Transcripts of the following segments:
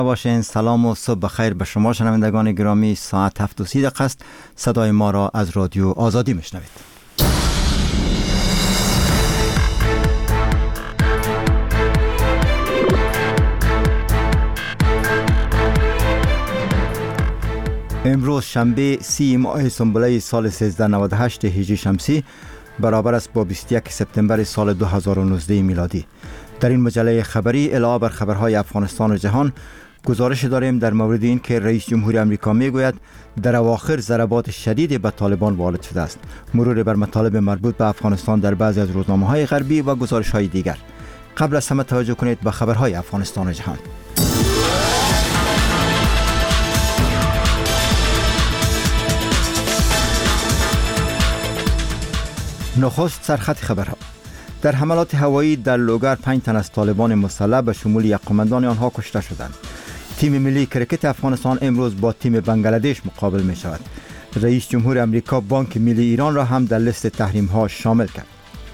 باشین. سلام و صبح بخیر به شما شنوندگان گرامی. ساعت 7:30 است. صدای ما را از رادیو آزادی میشنوید. امروز شنبه 30 ماه سنبله سال 1398 هجری شمسی برابر است با 21 سپتامبر سال 2019 میلادی. در این مجله خبری علاوه بر خبرهای افغانستان و جهان گزارش داریم در مورد این که رئیس جمهور آمریکا میگوید در اواخر ضربات شدید به طالبان وارد شده است. مرور بر مطالب مربوط به افغانستان در بعضی از روزنامه‌های غربی و گزارش‌های دیگر. قبل از همه توجه کنید به خبرهای افغانستان و جهان. نخست سرخط خبرها. در حملات هوایی در لوگر 5 تن از طالبان مسلح به شمول یک قماندان آنها کشته شدند. تیم ملی کرکت افغانستان امروز با تیم بنگلادش مقابل می شود. رئیس جمهور آمریکا بانک ملی ایران را هم در لیست تحریم ها شامل کرد.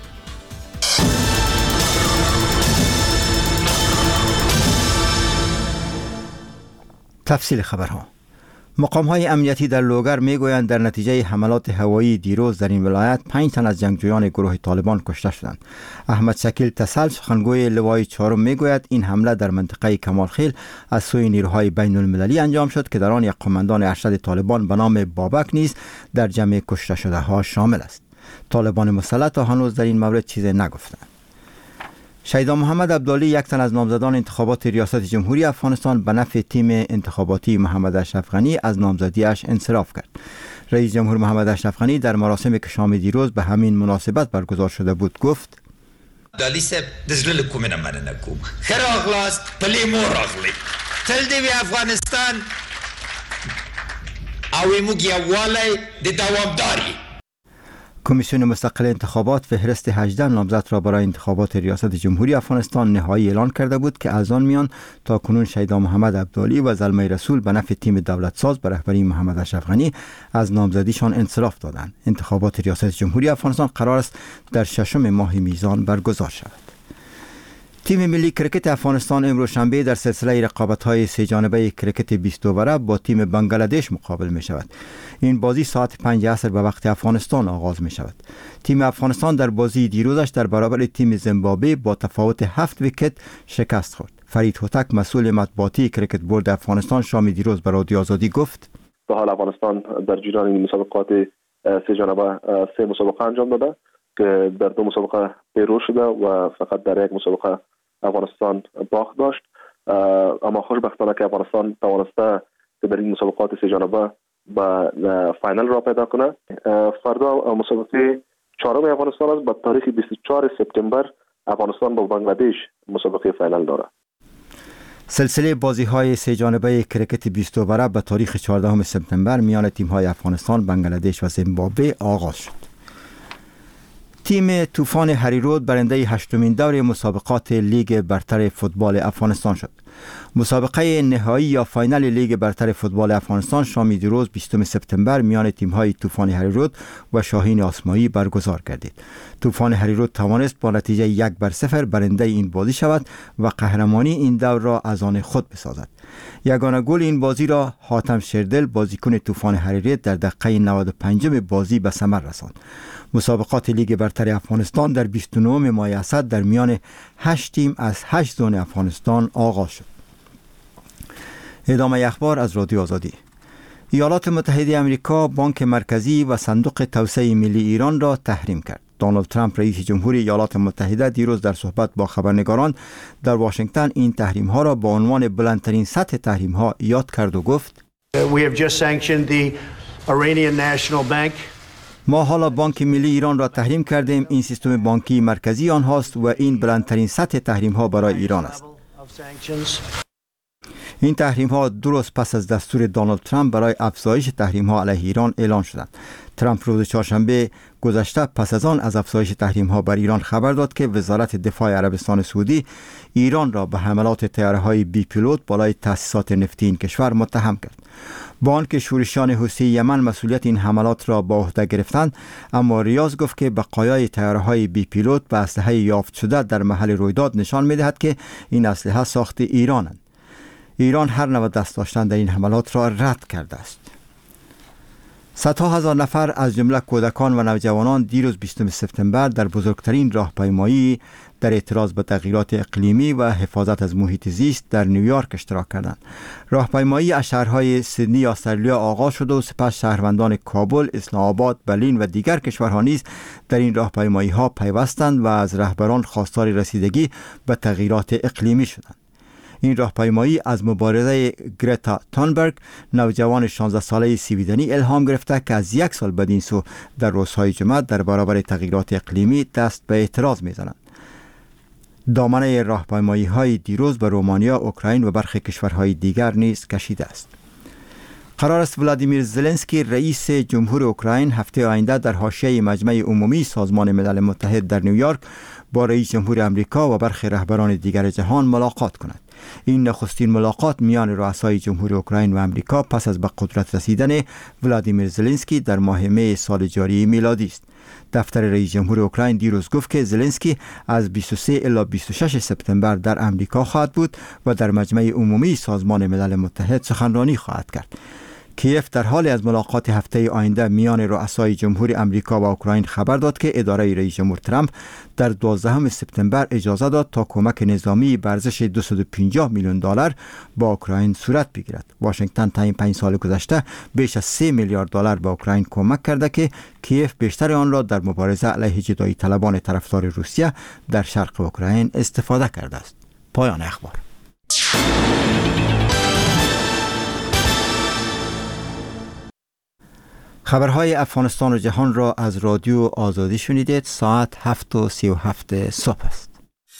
تفصیل خبرها. مقام‌های امنیتی در لوگر میگویند در نتیجه حملات هوایی دیروز در این ولایت 5 تن از جنگجویان گروه طالبان کشته شدند. احمد شکیل تسل سخنگوی لوای 4 میگوید این حمله در منطقه کمالخیل از سوی نیروهای بین المللی انجام شد که در آن یک قماندان ارشد طالبان به نام بابک نیز در جمع کشته شده ها شامل است. طالبان مسلح تا هنوز در این مورد چیزی نگفتند. شیدا محمد عبدالی یک تن از نامزدان انتخابات ریاست جمهوری افغانستان به نفع تیم انتخاباتی محمد اشرف غنی از نامزدیش انصراف کرد. رئیس جمهور محمد اشرف غنی در مراسمی که شام دیروز به همین مناسبت برگزار شده بود گفت: عبدالی صاحب د زړه له کومې نه مننه کوم. ښه راغلاست، پلې مو راغلئ. تل دې وي افغانستان او موږ یووالی د دوامداري. کمیسیون مستقل انتخابات فهرست 18 نامزد را برای انتخابات ریاست جمهوری افغانستان نهایی اعلان کرده بود که از آن میان تا کنون شیدا محمد عبدالی و زلمه رسول به نفع تیم دولت ساز به رهبری محمد اشرف غنی از نامزدیشان انصراف دادند. انتخابات ریاست جمهوری افغانستان قرار است در 6 ماه میزان برگزار شود. تیم ملی کرکت افغانستان امروز شنبه در سلسله رقابت‌های سه جانبه کرکت 20 اووره با تیم بنگلادش مقابل می شود. این بازی ساعت 5 عصر به وقت افغانستان آغاز می شود. تیم افغانستان در بازی دیروزش در برابر تیم زیمبابوه با تفاوت 7 ویکت شکست خورد. فرید هوتک مسئول مطبوعاتی کرکت بورد افغانستان شام دیروز به رادیو آزادی گفت: به حال افغانستان در جریان این مسابقات سه جانبه 3 مسابقه انجام داده که در 2 مسابقه پیروز شده و فقط در یک مسابقه افغانستان باخت داشت، اما خوشبختانه که افغانستان توانسته که در این مسابقات سه جانبه به فاینال را پیدا کنه. فردا مسابقه 4 افغانستان است. به تاریخ 24 سپتامبر افغانستان با بنگلادش مسابقه فاینال داره. سلسله بازی‌های سه جانبه کرکت 20 اووره به تاریخ 14 سپتامبر میان تیم‌های افغانستان، بنگلادش و زیمبابوه آغاز شد. تیم طوفان هریرود برنده 8مین دور مسابقات لیگ برتر فوتبال افغانستان شد. مسابقه نهایی یا فاینال لیگ برتر فوتبال افغانستان شام دیروز 20 سپتامبر میان تیم‌های طوفان هریرود و شاهین آسمایی برگزار گردید. طوفان هریرود توانست با نتیجه 1-0 برنده این بازی شود و قهرمانی این دور را از آن خود بسازد. یگانه گل این بازی را حاتم شردل بازیکن طوفان هریرود در دقیقه 95 بازی به ثمر رساند. مسابقات لیگ برتر افغانستان در 29 ماه اسد در میان 8 تیم از 8 زون افغانستان آغاز شد. ادامه اخبار از رادیو آزادی. ایالات متحده آمریکا بانک مرکزی و صندوق توسعه ملی ایران را تحریم کرد. دونالد ترامپ رئیس جمهور ایالات متحده دیروز در صحبت با خبرنگاران در واشنگتن این تحریم ها را با عنوان بلندترین سطح تحریم ها یاد کرد و گفت: We have just sanctioned the Iranian National Bank. ما حالا بانک ملی ایران را تحریم کردیم. این سیستم بانکی مرکزی آنهاست و این بلندترین سطح تحریم ها برای ایران است. این تحریم ها درست پس از دستور دونالد ترامپ برای افزایش تحریم ها علیه ایران اعلان شدند. ترامپ روز چهارشنبه گذشته پس از آن از افزایش تحریم ها بر ایران خبر داد که وزارت دفاع عربستان سعودی ایران را به حملات طیاره های بی پیلوت بالای تأسیسات نفتی این کشور متهم کرد. با آنکه شورشیان حوثی یمن مسئولیت این حملات را با عهده گرفتند، اما ریاض گفت که بقایای طیاره‌های بی پیلوت و اسلحه یافت شده در محل رویداد نشان می‌دهد که این اسلحه ساخت ایرانند. ایران هر نوع دست داشتن در این حملات را رد کرده است. صدها هزار نفر از جمله کودکان و نوجوانان دیروز 20 سپتامبر در بزرگترین راهپیمایی در اعتراض به تغییرات اقلیمی و حفاظت از محیط زیست در نیویورک اشتراک کردند. راهپیمایی از شهرهای سیدنی استرالیا آغاز شد و سپس شهروندان کابل، اسلام آباد، برلین و دیگر کشورها نیز در این راهپیمایی ها پیوستند و از رهبران خواستار رسیدگی به تغییرات اقلیمی شدند. این راهپیمایی از مبارزه گرتا تونبرگ، نوجوان 16 ساله سویدنی، الهام گرفته که از 1 سال بدین سو در روزهای جمعه در برابر تغییرات اقلیمی دست به اعتراض می‌زنند. دامنه راهپیمایی های دیروز به رومانیا، اوکراین و برخی کشورهای دیگر نیز کشیده است. قرار است ولادیمیر زلنسکی رئیس جمهور اوکراین هفته آینده در حاشیه مجمع عمومی سازمان ملل متحد در نیویورک با رئیس جمهور امریکا و برخی رهبران دیگر جهان ملاقات کند. این نخستین ملاقات میان رؤسای جمهور اوکراین و امریکا پس از به قدرت رسیدن ولادیمیر زلنسکی در ماه می سال جاری میلادی است. دفتر رئیس جمهور اوکراین دیروز گفت که زلنسکی از 23 الی 26 سپتامبر در امریکا خواهد بود و در مجمع عمومی سازمان ملل متحد سخنرانی خواهد کرد. کیف در حال از ملاقات هفته آینده میان رؤسای جمهور امریکا و اوکراین خبر داد که اداره رئیس جمهور ترامپ در 12 سپتامبر اجازه داد تا کمک نظامی به ارزش 250 میلیون دلار با اوکراین صورت بگیرد. واشنگتن تا این 5 سال گذشته بیش از 3 میلیارد دلار به اوکراین کمک کرده که کیف بیشتر آن را در مبارزه علیه جدایی طلبان طرفدار روسیه در شرق اوکراین استفاده کرده است. پایان اخبار. خبرهای افغانستان و جهان را از رادیو آزادی شنیدید. ساعت 7:37 صبح است.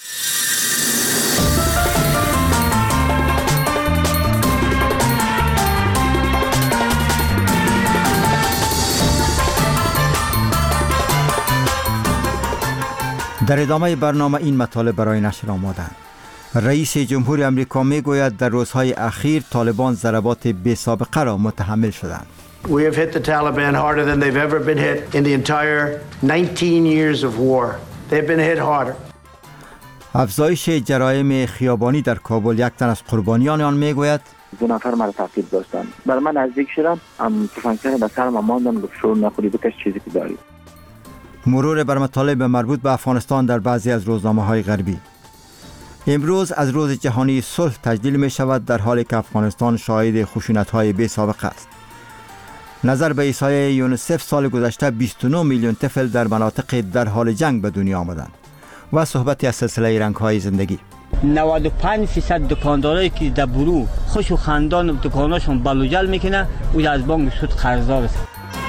در ادامه برنامه این مطالب برای نشر آمادند. رئیس جمهور امریکا میگوید در روزهای اخیر طالبان ضربات بی سابقه را متحمل شدند. We have hit the Taliban harder than they've ever been hit in the entire 19 years of war. They've been hit harder. افزایش جرایم خیابانی در کابل. یک تن از قربانیان آن میگوید 2 نفر مرا تعقیب داشتن. بر من نزدیک شدن، تفنگچه به سرم ماندن، گفت شور نخوری، بکش چیزی که داری. مرور بر مطالب مربوط به افغانستان در بعضی از روزنامه‌های غربی. امروز از روز جهانی صلح تجلیل می شود در حالی که افغانستان شاهد خشونت‌های بی سابقه است. نظر به احصایه یونیسف سال گذشته 29 میلیون طفل در مناطق در حال جنگ به دنیا آمدند. و صحبتی از سلسله رنگ‌های زندگی. 95% دکاندارایی که در برو خوش و خندان دکاناشون بلوجل میکنه و از بانک سود قرضدار است.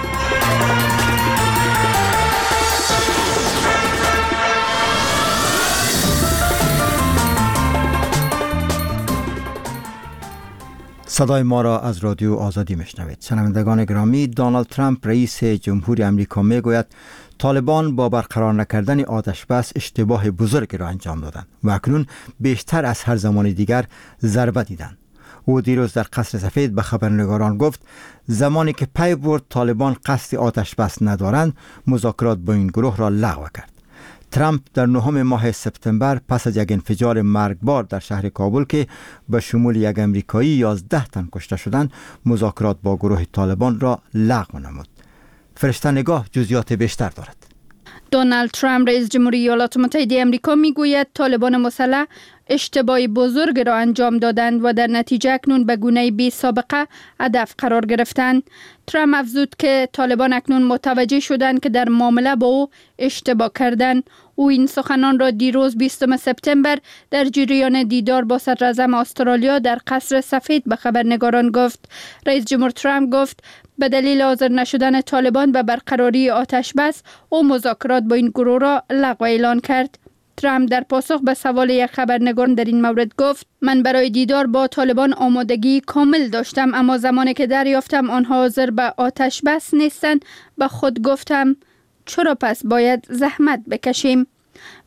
صدای ما را از رادیو آزادی میشنوید. شنوندگان گرامی، دونالد ترامپ رئیس جمهور امریکا میگوید طالبان با برقرار نکردن آتش بس اشتباه بزرگی را انجام دادند و اکنون بیشتر از هر زمان دیگر ضربه دیدند. او دیروز در قصر سفید به خبرنگاران گفت زمانی که پی برد طالبان قصد آتش بس ندارند، مذاکرات با این گروه را لغو کرد. ترامپ در 9 ماه سپتامبر پس از یک انفجار مرگبار در شهر کابل که به شمول یک امریکایی 11 تن کشته شدند، مذاکرات با گروه طالبان را لغو نمود. فرشته نگاه جزئیات بیشتر دارد. دونالد ترامپ رئیس جمهوری ایالات متحده آمریکا میگوید طالبان مسلح اشتباه بزرگ را انجام دادند و در نتیجه اکنون به گونه بی سابقه هدف قرار گرفتند. ترامپ افزود که طالبان اکنون متوجه شدند که در معامله با او اشتباه کردند. او این سخنان را دیروز 20 سپتامبر در جریان دیدار با صدر اعظم استرالیا در قصر سفید به خبرنگاران گفت. رئیس جمهور ترامپ گفت به دلیل حاضر نشدن طالبان به برقراری آتش بس، او مذاکرات با این گروه را لغو اعلان کرد. ترامپ در پاسخ به سوال یک خبرنگار در این مورد گفت من برای دیدار با طالبان آمادگی کامل داشتم، اما زمانی که دریافتم آنها حاضر به آتش بس نیستند، به خود گفتم چرا پس باید زحمت بکشیم.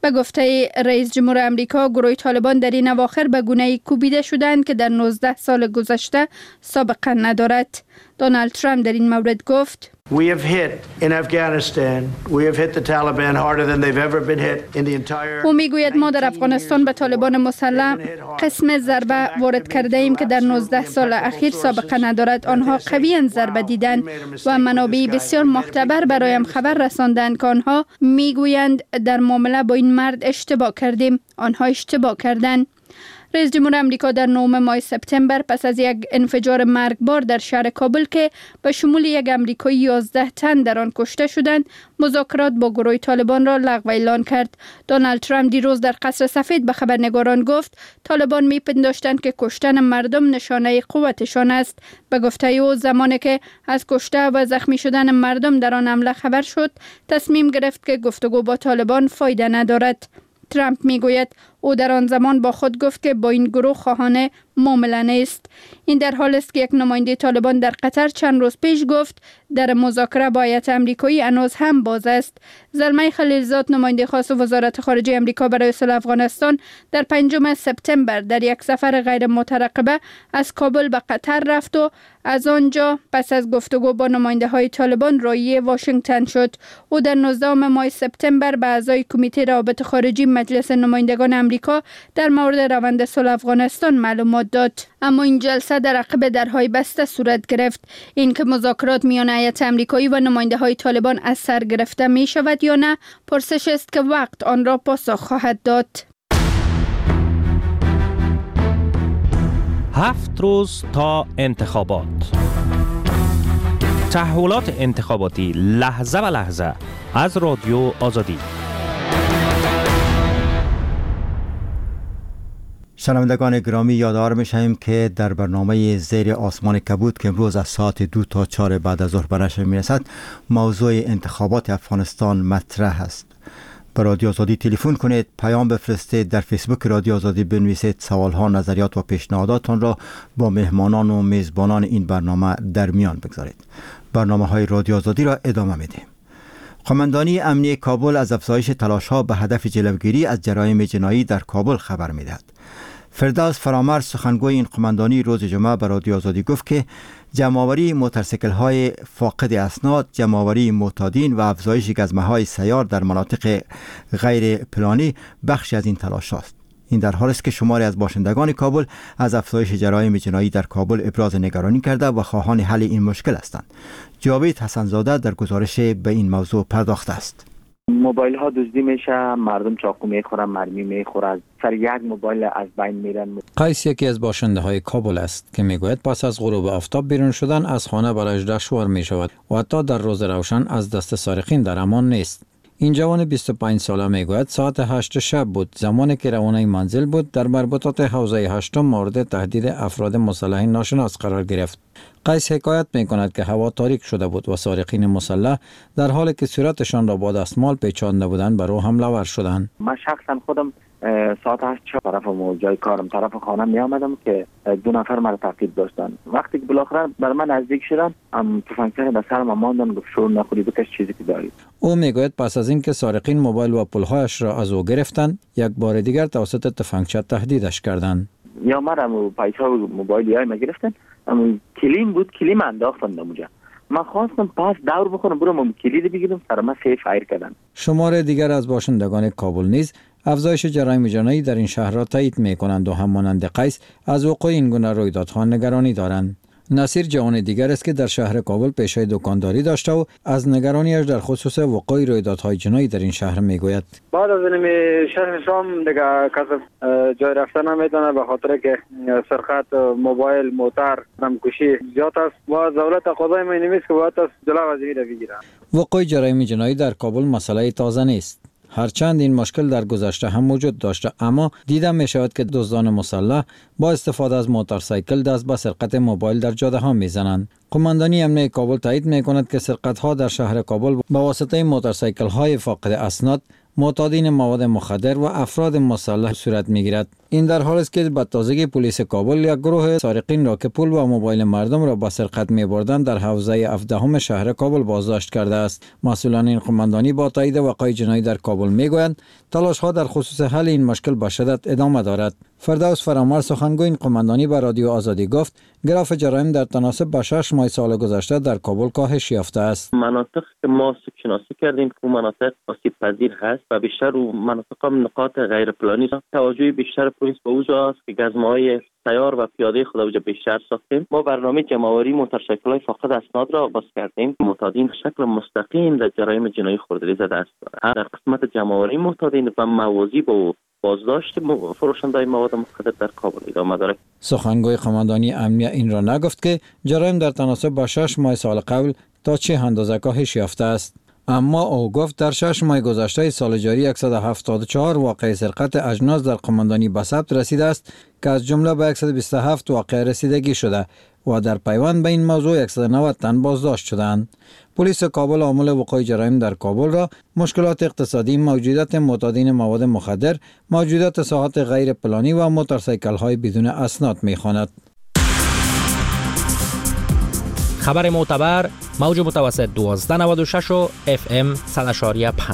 به گفته رئیس جمهور امریکا، گروه طالبان در این اواخر به گونه‌ای کوبیده شدند که در 19 سال گذشته سابقه ندارد. دونالد ترامپ در این مورد گفت: We have hit in Afghanistan. We have hit the Taliban harder than they've ever been hit in the entire. او میگوید ما در افغانستان به طالبان مسلح قسم ضربه وارد کرده ایم که در 19 سال اخیر سابقه ندارد. آنها قویاً ضربه دیدند و منابع بسیار معتبر برایم خبر رساندند که آنها میگویند در معامله با این مرد اشتباه کردیم. آنها اشتباه کردند. رئیس جمهور امریکا در 9 ماه سپتامبر پس از یک انفجار مرگبار در شهر کابل که به شمول یک امریکایی 11 تن در آن کشته شدند، مذاکرات با گروه طالبان را لغو اعلان کرد. دونالد ترامپ دیروز در قصر سفید به خبرنگاران گفت طالبان می‌پنداشتند که کشتن مردم نشانه قوتشان است. به گفته او زمانی که از کشته و زخمی شدن مردم در آن حمله خبر شد، تصمیم گرفت که گفتگو با طالبان فایده ندارد. ترامپ میگوید او در آن زمان با خود گفت که با این گروه خواهان معامله نیست. این در حال است که یک نماینده طالبان در قطر چند روز پیش گفت در مذاکره با هیئت آمریکایی هنوز هم باز است. زلمه خلیلزاد، نماینده خاص وزارت خارجه آمریکا برای صلح افغانستان، در 5 سپتامبر در یک سفر غیر مترقبه از کابل به قطر رفت و از آنجا پس از گفتگو با نماینده های طالبان راهی واشنگتن شد. او در 19 ماه سپتامبر به اعضای کمیته روابط خارجی مجلس نمایندگان آمریکا در مورد روند صلح افغانستان معلومات داد. اما این جلسه در عقب درهای بسته صورت گرفت. اینکه مذاکرات میان هیئت آمریکایی و نماینده های طالبان از سر گرفته می شود یا نه، پرسش است که وقت آن را پاسخ خواهد داد. 7 روز تا انتخابات. تحولات انتخاباتی لحظه به لحظه از رادیو آزادی. شنوندگان گرامی، یادآور می‌شویم که در برنامه زیر آسمان کبود که امروز از ساعت 2 تا 4 بعد از ظهر به نشر می‌رسد، موضوع انتخابات افغانستان مطرح است. به رادیو آزادی تلفن کنید، پیام بفرستید، در فیسبوک رادیو آزادی بنویسید، سوالها، نظریات و پیشنهاداتان را با مهمانان و میزبانان این برنامه در میان بگذارید. برنامه‌های رادیو آزادی را ادامه میدیم. قماندانی امنیتی کابل از افزایش تلاش‌ها به هدف جلوگیری از جرایم جنایی در کابل خبر می‌دهد. فردوس فرامرز، سخنگوی این قماندانی، روز جمعه به رادیو آزادی گفت که جمع‌آوری موتورسیکل‌های فاقد اسناد، جمع‌آوری معتادین و افزایش گزمه‌های سیار در مناطق غیر پلانی بخشی از این تلاش است. این در حالی است که شماری از باشندگان کابل از افزایش جرایم جنایی در کابل ابراز نگرانی کرده و خواهان حل این مشکل هستند. جاوید حسن‌زاده در گزارش به این موضوع پرداخته است. موبایل ها دزدی میشه، مردم چاقو میخورن، مرمی میخورن، سر یک موبایل از بین میرن. قیس یکی از باشنده های کابل است که میگوید پس از غروب آفتاب بیرون شدن از خانه برایش دشوار می شود و حتی در روز روشن از دست سارقین در امان نیست. این جوان 25 ساله میگوید ساعت 8 شب بود زمانی که روانه منزل بود در مربوطات حوزه 8 مورد تهدید افراد مسلح ناشناس قرار گرفت. قیس حکایت میکند که هوا تاریک شده بود و سارقین مسلح در حالی که صورتشان را با دستمال پیچانده بودند بر او حمله ور شدند. من شخصا خودم ساعت 8 طرف جای کارم طرف خانه می آمدم که 2 نفر مرا تعقیب داشتن. وقتی که بالاخره بر من نزدیک شدن، تفنگچی در سرم ماندن، گفت شور نخوری، بکش چیزی که داری. او میگوید پس از اینکه سارقین موبایل و پولهایش را از او گرفتند، یک بار دیگر توسط تفنگچی تهدیدش کردند. یا مرا پیسا و موبایلی های ما گرفتن، کلیم بود، کلیم انداختن اونجا. من خواستم پاس دور بخورم برم کلید بگیرم، سر من سه فایر کردن. شمار دیگر از باشندگان کابل نیز افزایش جرایم جنایی در این شهر را تایید می‌کنند و همانند قیس از وقوع این گونه رویدادها نگرانی دارند. نصیر جوان دیگر است که در شهر کابل پیشه دکانداری داشته و از نگرانیش در خصوص وقوع رویدادهای جنایی در این شهر میگوید. بعد از این شهر شام دیگه کسی جای رفتن نمیدونه به خاطر که سرقت موبایل، موتر، نمکشی زیاد است و دولت قضایی می‌نویسه که باید از جلو از این بگیره. وقوع جرایم جنایی در کابل مسئله تازه نیست. هرچند این مشکل در گذشته هم موجود داشته، اما دیده می شود که دزدان مسلح با استفاده از موتورسیکل دست به سرقت موبایل در جاده ها می زنند. قماندانی امنیتی کابل تایید می کند که سرقت ها در شهر کابل با واسطه موتورسیکل های فاقد اسناد، معتادین مواد مخدر و افراد مسلح صورت می‌گیرد. این در حالی است که به تازگی پلیس کابل یک گروه سارقین را که پول و موبایل مردم را به سرقت می‌بردند در حوزه 17 شهر کابل بازداشت کرده است. مسئولان این قماندانی با تایید وقایع جنایی در کابل می‌گویند تلاش‌ها در خصوص حل این مشکل به شدت ادامه دارد. فردوس فرامرد سخنگوی این قماندانی به رادیو آزادی گفت گراف جرایم در تناسب با 6 ماه سال گذشته در کابل کاهش یافته است. مناطق که ما شناسی کردیم که مناطق آسیب پذیر هست و بیشتر رو مناطق نقاط غیر پلانی توجه بیشتر پلیس به اونجا است که گزمه‌های سیار و پیاده خود اونجا بیشتر ساختیم. ما برنامه جمع‌آوری موتورسیکل‌های فاقد اسناد را آغاز کردیم. معتادین به شکل مستقیم در جرایم جنایی خوردگی زده است. در قسمت جمع‌آوری معتادین و موازی با بازداشت فروشنده‌های مواد مخدر در کابل ادامه دارد. سخنگوی قماندانی امنیه این را نگفت که جرایم در تناسب با 6 ماه سال قبل تا چه اندازه کاهش یافته است. اما او گفت در 6 ماه گذشته سال جاری 174 واقعه سرقت اجناس در قماندانی به ثبت رسیده است که از جمله به 127 واقعه رسیدگی شده و در پیوند به این موضوع 190 تن بازداشت شدند. پلیس کابل عامل وقوع جرایم در کابل را مشکلات اقتصادی، موجودیت معتادین مواد مخدر، موجودیت ساحات غیر پلانی و موتورسیکل‌های بدون اسناد می‌خواند. خبر معتبر موج متوسط 1296 و FM 100.5.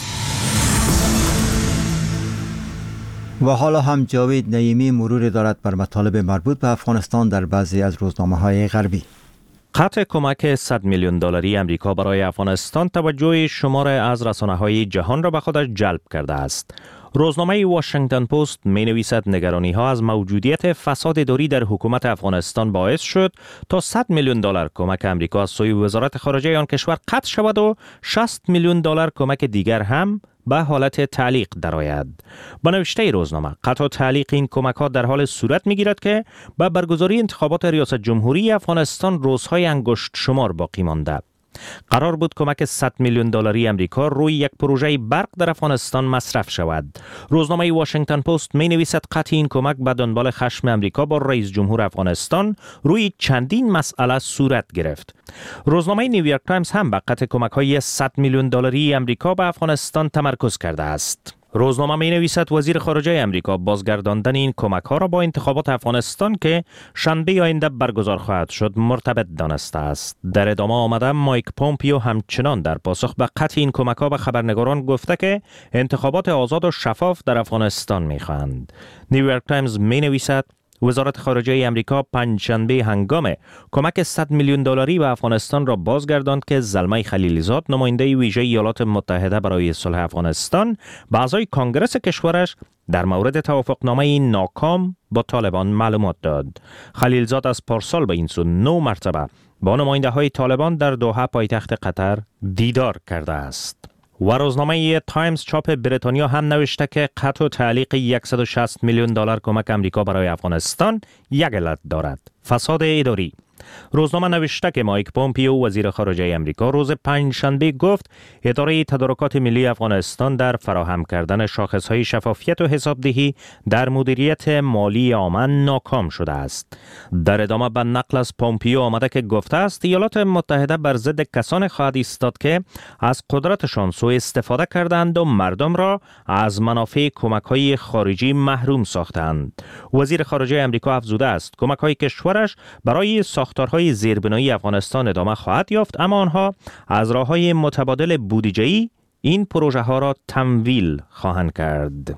و حالا هم جاوید نعیمی مرور دارد بر مطالب مربوط به افغانستان در بعضی از روزنامه‌های غربی. قطع کمک 100 میلیون دلاری امریکا برای افغانستان توجه شمار از رسانه‌های جهان را به خودش جلب کرده است. روزنامه واشنگتن پست می نویسد نگرانی‌ها از موجودیت فساد اداری در حکومت افغانستان باعث شد تا 100 میلیون دلار کمک امریکا از سوی وزارت خارجه آن کشور قطع شود و 60 میلیون دلار کمک دیگر هم به حالت تعلیق درآید. با نوشته روزنامه قطع و تعلیق این کمک‌ها در حال صورت می‌گیرد که با برگزاری انتخابات ریاست جمهوری افغانستان روزهای انگشت شمار باقی مانده. قرار بود کمک 100 میلیون دلاری امریکا روی یک پروژه برق در افغانستان مصرف شود. روزنامه واشنگتن پست می نویسد قطع این کمک به دنبال خشم امریکا با رئیس جمهور افغانستان روی چندین مسئله صورت گرفت. روزنامه نیویورک تایمز هم به قطع کمک‌های 100 میلیون دلاری امریکا به افغانستان تمرکز کرده است. روزنامه می نویسد وزیر خارجه امریکا بازگرداندن این کمک ها را با انتخابات افغانستان که شنبه آینده برگزار خواهد شد مرتبط دانسته است. در ادامه آمده مایک پومپیو همچنان در پاسخ به قطع این کمک ها به خبرنگاران گفته که انتخابات آزاد و شفاف در افغانستان می خواهند. نیویورک تایمز می نویسد وزارت خارجه امریکا پنجشنبه هنگام کمک 100 میلیون دلاری به افغانستان را بازگرداند که زلمه خلیلزاد نماینده ویژه ایالات متحده برای صلح افغانستان به اعضای کانگرس کشورش در مورد توافقنامه ناکام با طالبان معلومات داد. خلیلزاد از پارسال به این سو 9 مرتبه با نماینده های طالبان در دوحه پایتخت قطر دیدار کرده است. و روزنامه تایمز چاپ بریتانیا هم نوشته که قطع و تعلیق 160 میلیون دلار کمک امریکا برای افغانستان یک علت دارد: فساد اداری. روزنامه نوشته که مایک پومپیو وزیر خارجه امریکا روز پنجشنبه گفت اداره تدارکات ملی افغانستان در فراهم کردن شاخصهای شفافیت و حسابدهی در مدیریت مالی عامه ناکام شده است. در ادامه به نقل از پومپیو آمده که گفته است ایالات متحده بر ضد کسانی خواهد ایستاد که از قدرتشان سوء استفاده کردند و مردم را از منافع کمک‌های خارجی محروم ساختند. وزیر خارجه امریکا افزوده است کمک‌های کشورش برای ساختارهای زیربنایی افغانستان ادامه خواهد یافت، اما آنها از راه‌های متبادل بودجه‌ای این پروژه ها را تمویل خواهند کرد.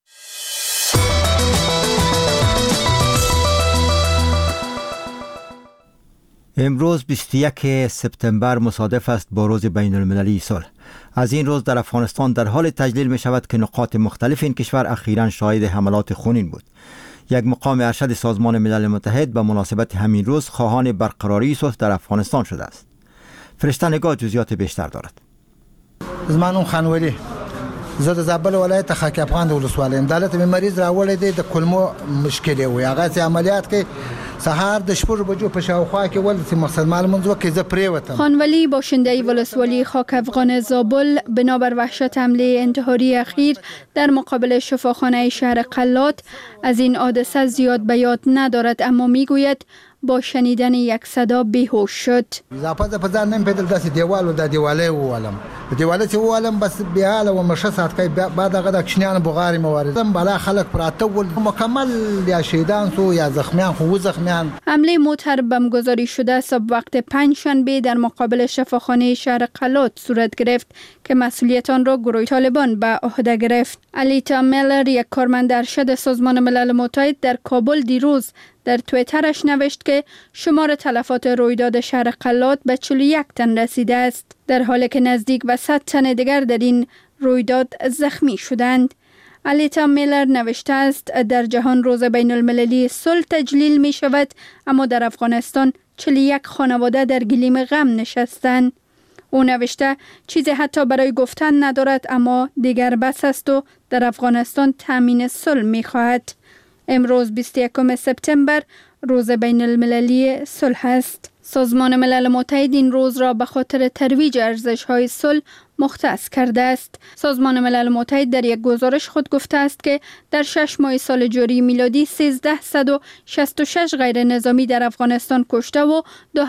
امروز 21 سپتامبر مصادف است با روز بین المللی صلح. از این روز در افغانستان در حال تجلیل می شود که نقاط مختلف این کشور اخیراً شاهد حملات خونین بود. یک مقام ارشد سازمان ملل متحد به مناسبت همین روز خواهان برقراری صلح در افغانستان شده است. فرشته نگاه جزئیات بیشتر دارد. زمانون خانولی زه د زابل ولایت خاک افغان د ولسوالۍ دلته مې مریض راوړی دی د کولمو مشکل وي هغه عملیات کې سهار د شپږ بجو په شاوخوا کې ولته مقصد معلومون زو کې ز پریوتم. خانولی باشنده ولسوالی خاک افغان زابل بنابر وحشت حمله انتحاری اخیر در مقابل شفاخانه شهر قلات از این حادثه زیاد به یاد ندارد، اما میگوید با شنیدن یک صدا بیهوش شد. اضافه په ځان نیم پیدل داسې دیوال و د دیواله وولم دیواله چې وولم بس بیا له مشه ساعت کې بعد هغه د کشنیان بغاری مواردم بالا خلک پراته ول مکمل یا شهیدان سو یا زخمیان خو زخمیان. حمله موتر بمبگذاری شده صبح وقت پنجشنبه در مقابل شفاخانه شهر قلات صورت گرفت که مسئولیت آن را گروه طالبان به عهده گرفت. الیتا میلر، یک کارمند ارشد سازمان ملل متحد در کابل، دیروز در توییترش نوشت که شمار تلفات رویداد شهر قلات به 41 تن رسیده است، در حالی که نزدیک به 100 تن دیگر در این رویداد زخمی شدند. الیتا میلر نوشته است در جهان روز بین المللی صلح تجلیل می شود، اما در افغانستان 41 خانواده در گلیم غم نشستند. او نوشته چیزی حتی برای گفتن ندارد، اما دیگر بس است و در افغانستان تامین صلح می خواهد. امروز 21 سپتامبر روز بین المللی صلح است. سازمان ملل متحد این روز را به خاطر ترویج ارزش‌های صلح مختص کرده است. سازمان ملل متحد در یک گزارش خود گفته است که در 6 ماه سال جاری میلادی 1366 غیر نظامی در افغانستان کشته و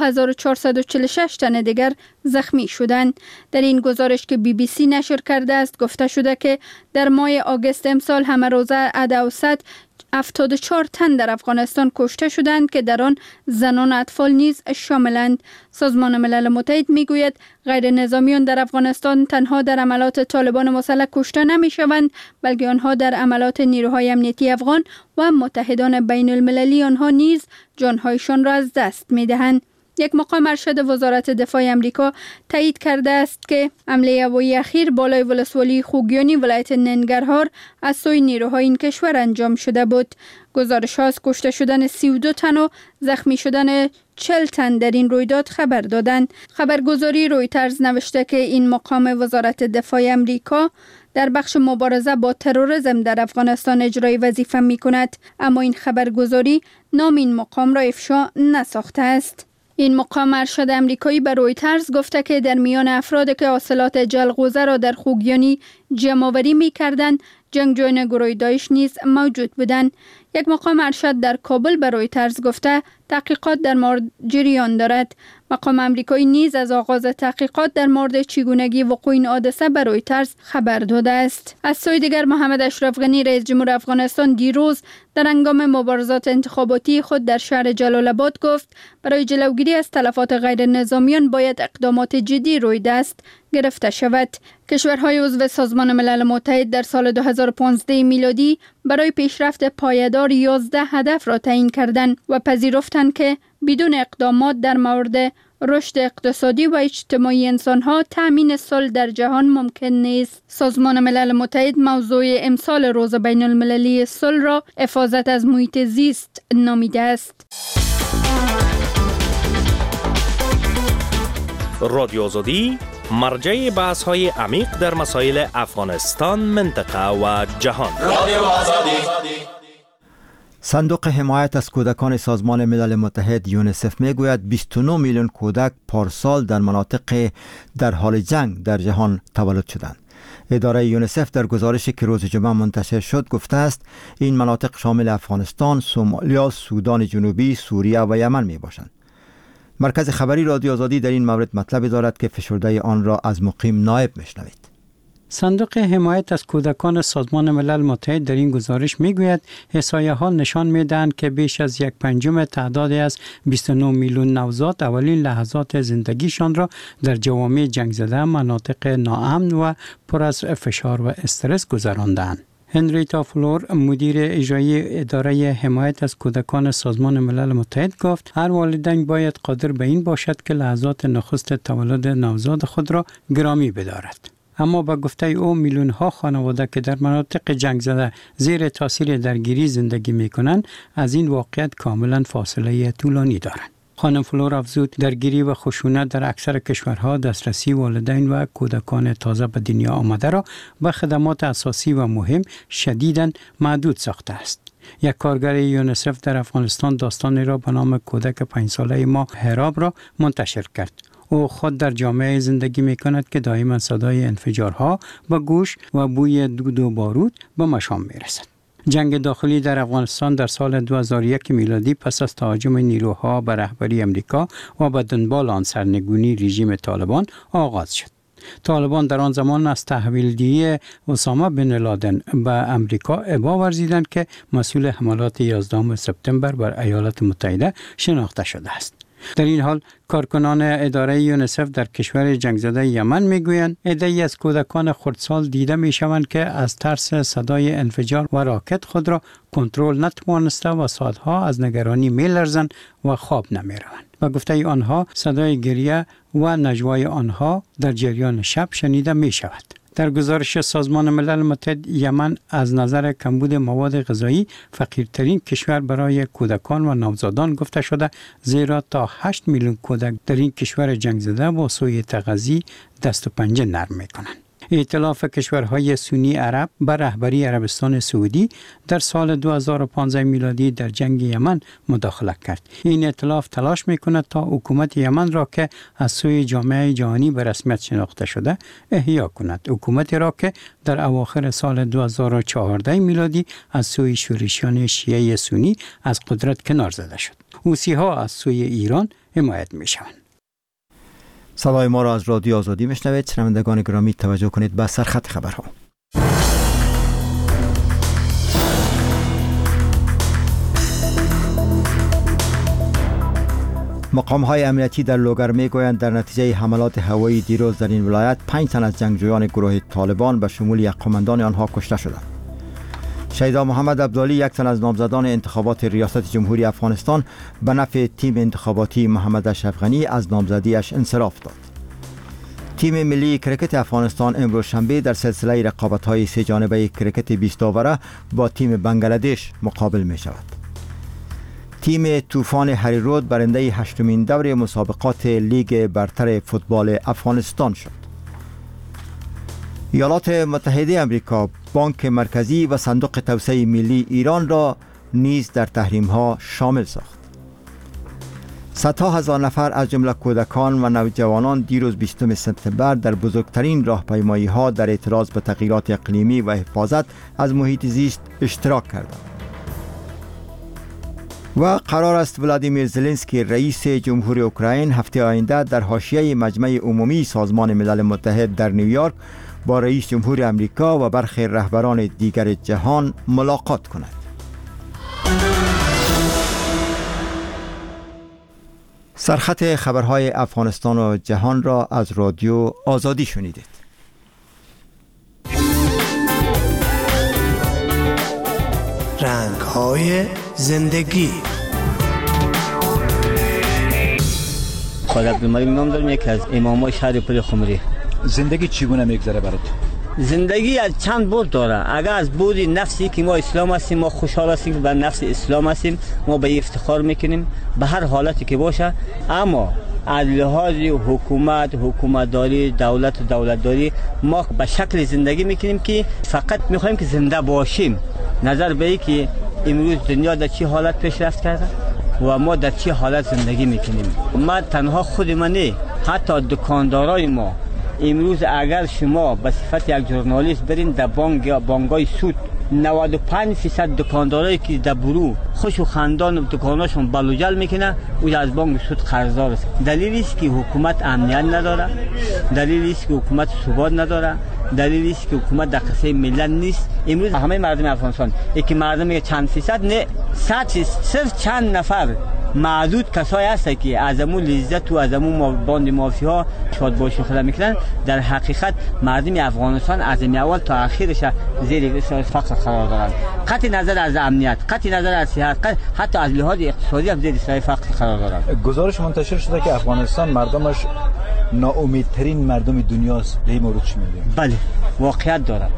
2446 تن دیگر زخمی شدند. در این گزارش که BBC نشر کرده است گفته شده که در ماه آگوست امسال همه روزه عدد 74 تن در افغانستان کشته شدند که در آن زنان و اطفال نیز شاملند. سازمان ملل متحد میگوید غیر نظامیان در افغانستان تنها در عملات طالبان مسلح کشته نمی شوند، بلکه آنها در عملات نیروهای امنیتی افغان و متحدان بین المللی آنها نیز جانهایشان را از دست می دهند. یک مقام ارشد وزارت دفاع امریکا تایید کرده است که حمله هوایی اخیر بالای ولسوالی خوگیانی ولایت ننگرهار از سوی نیروهای این کشور انجام شده بود. گزارش ها از کشته شدن 32 تن و زخمی شدن 40 تن در این رویداد خبر دادند. خبرگزاری رویترز نوشته که این مقام وزارت دفاع امریکا در بخش مبارزه با تروریسم در افغانستان اجرای وظیفه می کند، اما این خبرگزاری نام این مقام را افشا نساخته است. این مقام ارشد امریکایی به رویترز گفته که در میان افرادی که حاصلات جلغوزه را در خوگیانی جمع‌آوری می‌کردند، جنگجویان گروه داعش نیز موجود بودند. یک مقام ارشد در کابل به رویترز گفته تحقیقات در مورد جریان دارد. مقام امریکایی نیز از آغاز تحقیقات در مورد چگونگی وقوع این حادثه به رویترز خبر داده است. از سوی دیگر محمد اشرف غنی رئیس جمهور افغانستان دیروز در هنگام مبارزات انتخاباتی خود در شهر جلال آباد گفت برای جلوگیری از تلفات غیر نظامیان باید اقدامات جدی روی دست گرفته شود. کشورهای عضو سازمان ملل متحد در سال 2015 میلادی برای پیشرفت پایدار 11 هدف را تعیین کردند و پذیرفتند که بدون اقدامات در مورد رشد اقتصادی و اجتماعی انسانها تأمین صلح در جهان ممکن نیست. سازمان ملل متحد موضوع امسال روز بین المللی صلح را حفاظت از محیط زیست نامیده است. رادیو آزادی مرجع بحث های عمیق در مسائل افغانستان، منطقه و جهان. رادیو آزادی. صندوق حمایت از کودکان سازمان ملل متحد یونیسف میگوید 29 میلیون کودک پارسال در مناطق در حال جنگ در جهان تولد شدند. اداره یونیسف در گزارشی که روز جمعه منتشر شد گفته است این مناطق شامل افغانستان، سومالیا، سودان جنوبی، سوریه و یمن می باشند. مرکز خبری رادیو آزادی در این مورد مطلبی دارد که فشرده آن را از مقیم نایب میشنوید. صندوق حمایت از کودکان سازمان ملل متحد در این گزارش میگوید احصایه ها نشان میدهند که بیش از 1/5 تعدادی از 29 میلیون نوزاد اولین لحظات زندگیشان را در جوامع جنگ زده، مناطق ناامن و پر از فشار و استرس گذراندند. هنریتا فلور، مدیر اجرایی اداره حمایت از کودکان سازمان ملل متحد گفت هر والدین باید قادر به این باشد که لحظات نخست تولد نوزاد خود را گرامی بدارد. اما با گفته او میلیون ها خانواده که در مناطق جنگ زده زیر تاثیر درگیری زندگی می کنند از این واقعیت کاملا فاصله طولانی دارند. خانم فلور افزود درگیری و خشونت در اکثر کشورها دسترسی والدین و کودکان تازه به دنیا آمده را به خدمات اساسی و مهم شدیداً محدود ساخته است. یک کارگر یونیسف در افغانستان داستانی را به نام کودک 5 ساله ما هراب را منتشر کرد. او خود در جامعه زندگی می کند که دائما صدای انفجارها به گوش و بوی دود و بارود به مشام می رسد. جنگ داخلی در افغانستان در سال 2001 میلادی پس از تهاجم نیروها به رهبری امریکا و به دنبال آن سرنگونی رژیم طالبان آغاز شد. طالبان در آن زمان از تحویلدهی اسامه بن لادن به امریکا ابا ورزیدند که مسئول حملات 11 سپتامبر بر ایالات متحده شناخته شده است. در این حال کارکنان اداره یونیسف در کشور جنگ زده یمن میگویند عده‌ای از کودکان خردسال دیده میشوند که از ترس صدای انفجار و راکت خود را کنترل نتوانسته و ساعتها از نگرانی میلرزند و خواب نمیروند. و گفته آنها صدای گریه و نجوای آنها در جریان شب شنیده می شود. در گزارش سازمان ملل متحد یمن از نظر کمبود مواد غذایی فقیرترین کشور برای کودکان و نوزادان گفته شده، زیرا تا 8 میلیون کودک در این کشور جنگ زده با سوء تغذیه دست و پنجه نرم می کنند. ائتلاف کشورهای سنی عرب به رهبری عربستان سعودی در سال 2015 میلادی در جنگ یمن مداخله کرد. این ائتلاف تلاش می‌کند تا حکومت یمن را که از سوی جامعه جهانی به رسمیت شناخته شده احیا کند. حکومتی را که در اواخر سال 2014 میلادی از سوی شورشیان شیعه سنی از قدرت کنار زده شد. حوثی‌ها از سوی ایران حمایت می‌شوند. صدای ما را از رادیو آزادی میشنوید. شنوندگان گرامی توجه کنید به سرخط خبرها. مقام‌های امنیتی در لوگر میگویند در نتیجه حملات هوایی دیروز در این ولایت 5 تن از جنگجویان گروه طالبان به شمول یک قماندان آنها کشته شدند. شهیدا محمد عبدالی، یک تن از نامزدان انتخابات ریاست جمهوری افغانستان، به نفع تیم انتخاباتی محمد اشرف غنی از نامزدیش انصراف داد. تیم ملی کرکت افغانستان امروز شنبه در سلسله رقابت‌های 3 جانبه کرکت 20 اووره با تیم بنگلادش مقابل می شود. تیم طوفان هریرود برنده 8مین دوره مسابقات لیگ برتر فوتبال افغانستان شد. ایالات متحده آمریکا بانک مرکزی و صندوق توسعه ملی ایران را نیز در تحریم‌ها شامل ساخت. صدها هزار نفر از جمله کودکان و نوجوانان دیروز 20 سپتامبر در بزرگترین راهپیمایی‌ها در اعتراض به تغییرات اقلیمی و حفاظت از محیط زیست اشتراک کردند. و قرار است ولادیمیر زلنسکی رئیس جمهوری اوکراین هفته آینده در حاشیه مجمع عمومی سازمان ملل متحد در نیویورک با رئیس جمهور امریکا و برخی رهبران دیگر جهان ملاقات کند. سرخط خبرهای افغانستان و جهان را از رادیو آزادی شنیدید. رنگ‌های زندگی. خود عبدالملک نام دارم، یکی از امامای شهر پل خمری. زندگی چگونه میگذره برات؟ زندگی از چند بود داره. اگر از بود نفسی که ما اسلام هستیم، ما خوشحال هستیم که بر نفس اسلام هستیم، ما به افتخار میکنیم به هر حالتی که باشه. اما از لحاظ حکومتداری، دولتداری ما به شکل زندگی میکنیم که فقط میخوایم که زنده باشیم. نظر به این که امروز دنیا در چه حالت پیشرفت کرده و ما در چه حالت زندگی میکنیم. ما تنها خود ما نه، حتی دکاندارای ما امروز اگر شما به صفت یک ژورنالیست برین در بانک‌های سود 95% دکاندارایی که در برو خوش و خندان دکاناشون بلوجل میکنه او از بانک سود قرضدار است. دلیلی است که حکومت امنیت نداره، دلیلی است که حکومت ثبات نداره، دلیلی است که حکومت در قصه ملت نیست. امروز همه مردم افغانستان یکی مردم چند فیصد نه، صرف چند نفر معدود کسایی هستند که از امون لذت و از امون باند مافی ها شاد باشی خدا میکنن. در حقیقت مردم افغانستان از اول تا آخرش زیر فقر قرار دارند. قطع نظر از امنیت، قطع نظر از صحت، حتی از لحاظ اقتصادی هم زیر فقر قرار دارند. گزارش منتشر شده که افغانستان مردمش ناامیدترین مردم دنیاست. به این مورد چی میگید؟ بله، واقعیت دارد.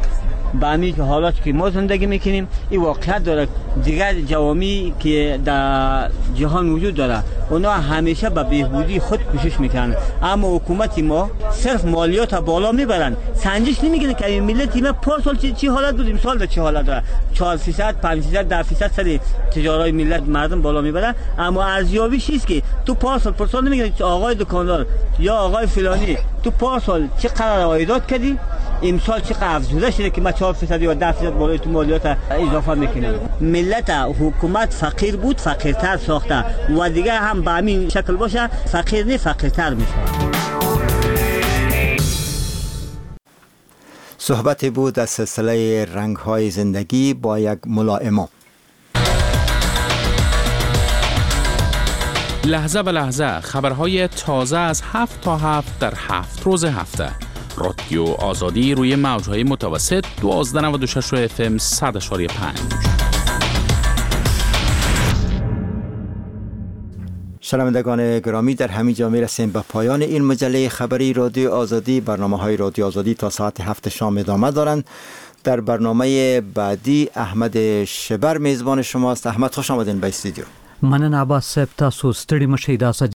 به همین حالات که ما زندگی میکنیم این واقعیت داره. دیگر جوامی که در جهان وجود داره اونا همیشه به بهبودی خود کوشش میکنن، اما حکومت ما صرف مالیات بالا میبرن، سنجش نمیگیرن که این ملت ما پارسال چی حالت بود، امسال در چه حالت داره. 4% 5% 10% سر تجارت ملت مردم بالا میبرن، اما ارزیابی چیست که تو پارسال نمیگن آقای دکاندار یا آقای فلانی تو پارسال چه قرار عایدات کردی، امسال چه قرار افزوده شده که ما 4% یا 10% بالای تو مالیات اضافه میکنیم. ملت حکومت فقیر بود، فقیرتر ساخته و دیگه هم به همین شکل باشه فقیر نه فقیرتر میشه. صحبت بود از سلسله رنگ‌های زندگی با یک ملائمه. لحظه به لحظه خبرهای تازه از 7 تا 7 در 7 روز هفته. رادیو آزادی روی موج‌های متوسط 1296 FM 100.5. شنوندگان گرامی، در همین جا می‌رسیم به پایان این مجله خبری رادیو آزادی. برنامه‌های رادیو آزادی تا ساعت 7 شام ادامه دارند. در برنامه بعدی احمد شبر میزبان شماست. احمد خوش آمدین به استودیو. مننه عباس صاحب، تاسو ستړي مشئ. دا